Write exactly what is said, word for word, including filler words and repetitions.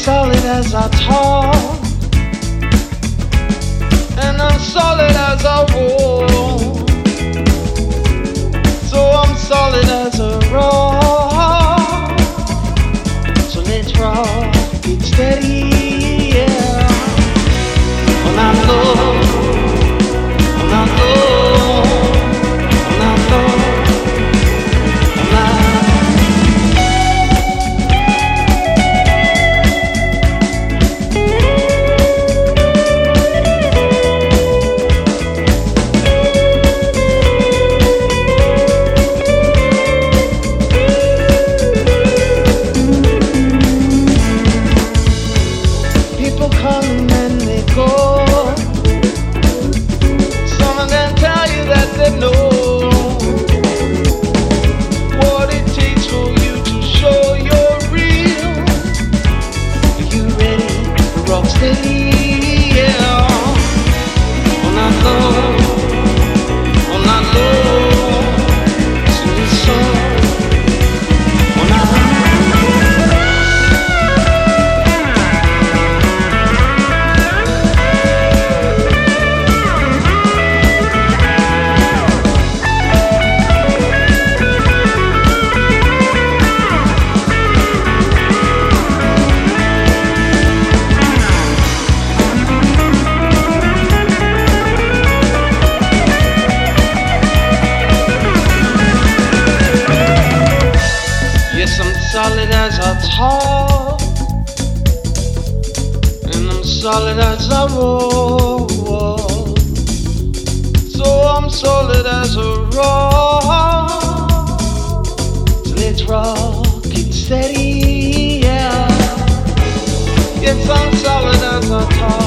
solid as I talk, and I'm solid as a wall. So I'm solid as a rock. So let's rock it steady, yeah. On that low, on that low, on that low, on that. Solid as I talk, and I'm solid as I roll. So I'm solid as a rock. So let's rock it steady, yeah. Yes, I'm solid as I talk.